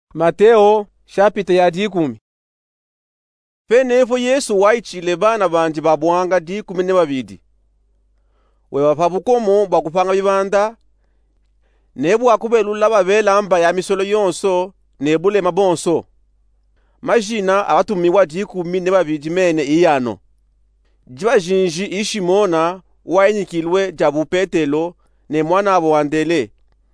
Mateo chapita ya 10. Penevo Yesu waichile bana bandi babuanga 12. Wewa pabukomo bakupanga bibanda nebu akubelula babelamba ya misolo yonso nebule mabonso. Majina abatumiwa 12 mene iyano. Jiba jinji ishimona wainyikilwe jabu Petelo ne mwana abo wandele.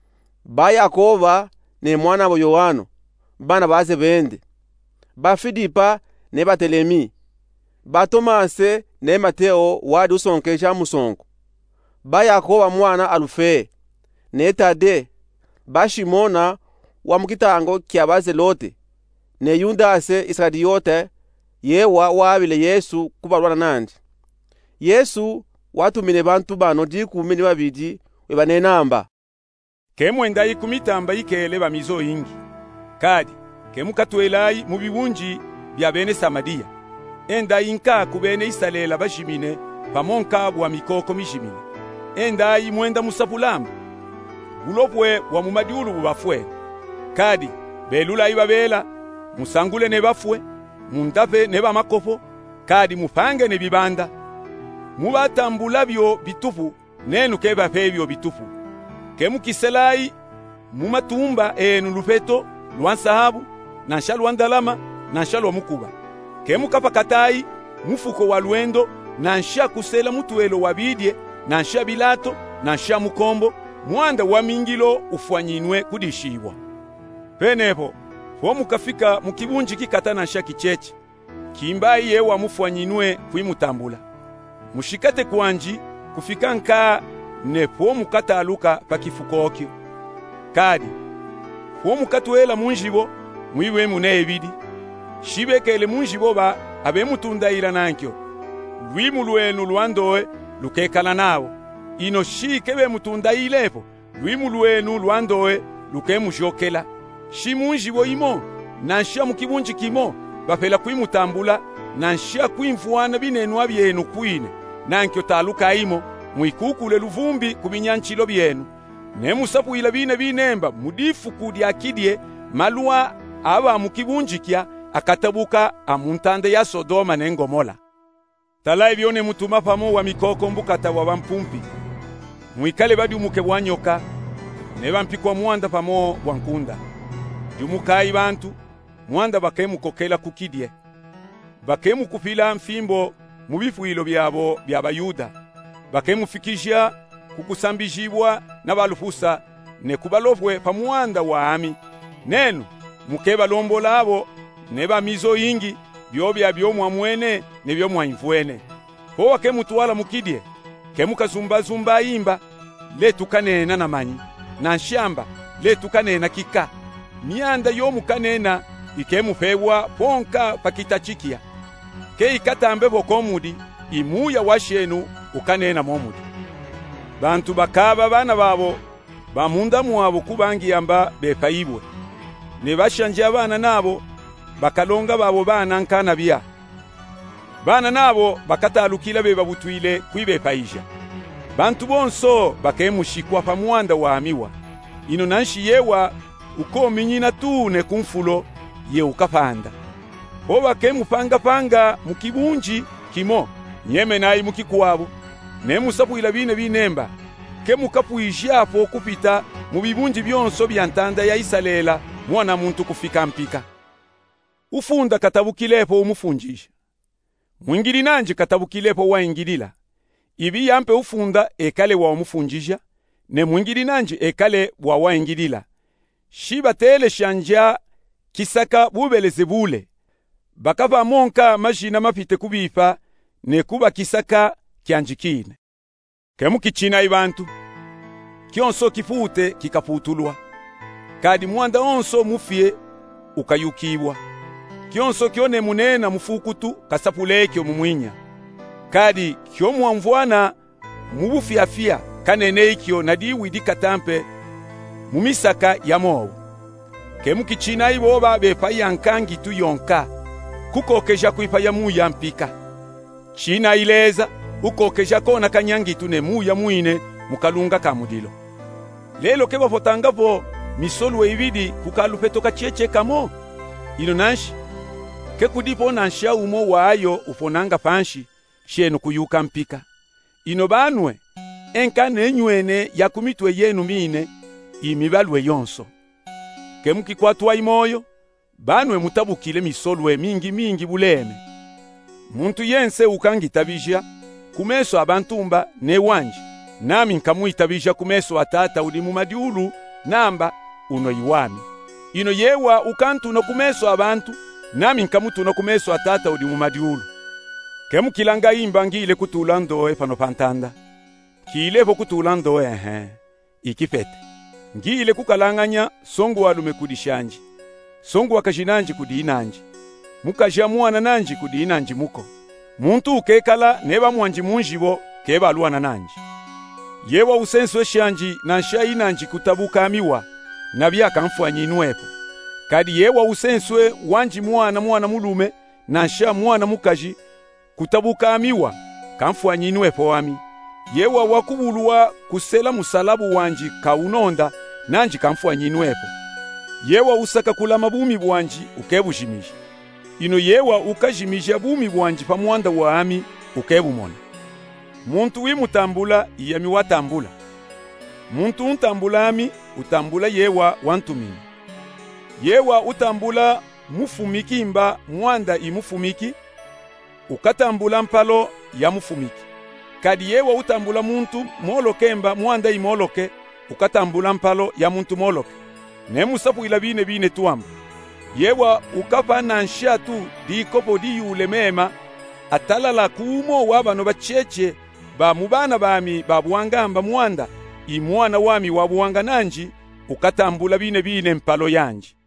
Ba Yakoba ne mwana abo Yohano. Bana ba Zebende, ba Filipa ne Batelemi, ba Tomase ne Mateo wadi usonkesha musonko, ba Yakoba mwana Alufe, ne Tade, ba Shimona wa mukitango kya Bazelote, ne Yudase Iskariyote yewa wabile Yesu kubalwana nandi. Yesu watumile bantu bano 12 webanenamba. Kemwenda ikumitamba ikele bamizo ingi. Kadi kemukatwelayi mu bibunji bya bene Samariya. Enda inka kubene isalela bashimine pamonka bwa mikoko mishimine. Enda imwenda musapulamba. Bulopwe wa mumadiulu bubafwe. Kadi belula ibabela musangule ne bafwe, muntape ne bamakofo, kadi mupange ne bibanda. Mubatambula byo bitufu nenu keba pebyo bitufu. Kemukiselayi mumatumba enu lufeto lwansahabu na nshalu wandalama na nshalu wa mukuba. Kemukapa katai mufuko wa lwendo na nsha kusela mutuelo wabidye na nsha bilato na nsha mukombo mwanda wa mingilo ufwanyinwe kudishibwa. Penepo fo mukafika mukibunji kikata na nsha kicheche kimbaye wa mufwanyinwe kuimutambula. Mushikate kwanji kufika nka nepo mukataluka pakifukokyo. Kadi fo mukatwela munjibo mwiwe munebidi shibekele munjibo ba abemutundaira nankyo lwimu lwenu lwandoe lukekala nawo ino shikebe mutundailepo lwimu lwenu lwandoe lukemujokela shimunjibo imo nansha mukibunji kimo bapela kuimutambula nansha kuimfuana binenwa byenu kwine nankyo taluka imo mwikukule luvumbi kubinyanchilo byenu nemusapuila bine binemba mudifu kudi akidye malua aba mukibunjikya akatabuka amuntande ya Sodoma ne Ngomola. Talai byone mutuma pamo wa mikoko mbukata wa bampumpi mwikale badi umuke bwanyoka ne bampikwa mwanda pamo wankunda jumukai bantu mwanda bakemu kokela kukidye bakemu kupila mfimbo mubifuilo byabo byabayuda bakemu fikisha kukusambijibwa n'abalufusa ne kubalofwe pamuanda waami nenu mukeba lombolabo ne bamizo ingi byobya byomwamwene ne byomwaimfwene po wake mutwala mukidye kemukazumba imba letukanena namanyi na nshamba letukanena kika mianda yomukanena ikemufebwa ponka pakitachikia ke ikatambe bokomudi imuya washenu ukanena momudi. Bantu bakaba bana babo bamunda muabo kubangiyamba bepayibwe ne bashanje abana nabo bakalonga babo bana nkana bya bana nabo bakatalukila beba butwile kwibepayija bantu bonso bakemushikwa pamwanda wa amiwa ino nanshi yewa ukominyina tu ne kumfulo ye ukapanda bo bakemupanga mukibunji kimo nyeme nayi mukikuwabo nemusapuila bine binemba kemukapuishapo kupita mubibunji byonso byantanda ya isalela mwana muntu kufika mpika. Ufunda katabukilepo umufunjisha mwingili nanje katabukilepo waingilila ibi yampe ufunda ekale wa umufunjisha ne mwingili nanje ekale wa waingilila shiba tele shanja kisaka bubelezebule bakava monka majina mapite kubifa ne kuba kisaka kyanjikine kemukichina ibantu kyonso kifute kikafutulwa kadi mwanda onso mufie ukayukibwa kyonso kyone munena mufukutu kasapulekyo mumwinya kadi kyomwamvwana mubufiafia kaneneikyo nadiwi dikatampe mumisaka yamowo kemukichina iboba bepayankangi tu yonka kukokeja kuipaya muya mpika china ileza ukokeja kona kanyangi tune muya muine mukalunga kamudilo lelo kebafotangavo misolwe ibidi kukalupetoka cheche kamo ino nanshi ke kudipo nansha umo wayo ufonanga panshi shenu kuyuka mpika ino banwe enka nenywene ya kumitwe yenu mine imibalwe yonso ke mukikwatwa imoyo banwe mutabukile misolwe mingi buleme muntu yense ukangitabija kumeso abantumba ne wanji nami nkamuitabija kumeso atata uli mu madiulu namba uno iwami ino yewa ukantuna kumeso abantu nami nkamutuna kumeso atata uli mu madiulu kemu kilanga imba ngile kutula ndoe pano pantanda kilevo kutula ndoe ikifete ngile kukalanganya songo walume kudishanji songo wakajinanji kudinanji mukaja mwana nanji kudinanji muko muntu ukekala neba mwanji munjibo keba aluana nanji yewa usenswe shanji na shayi nanji kutabuka miwa na byaka mfwanyi inwepo kadi yewa usenswe wanji mwana mulume na sha mwana mukaji kutabuka miwa kamfwanyi inwepo wami yewa wakubulwa kusela musalabu wanji kaunonda nanji kamfwanyi inwepo yewa usaka kula mabumi bwanji ukebujimisha ino yewa ukajimisha bumi bwanji pa mwanda wa ami ukebumona muntu wimutambula iyami watambula muntu untambula ami utambula yewa wantumini yewa utambula mufumiki imba mwanda imufumiki ukatambula mpalo ya mufumiki kadi yewa utambula muntu molokemba mwanda imoloke ukatambula mpalo ya muntu moloke nemusapu ila bine tuamba yewa ukapa nansha tu dikopo diyule mema atalala kumo wabano bacheche ba mubana bami babuwangamba mwanda imwana wami wabuwanga nanji ukatambula bine mpalo yanji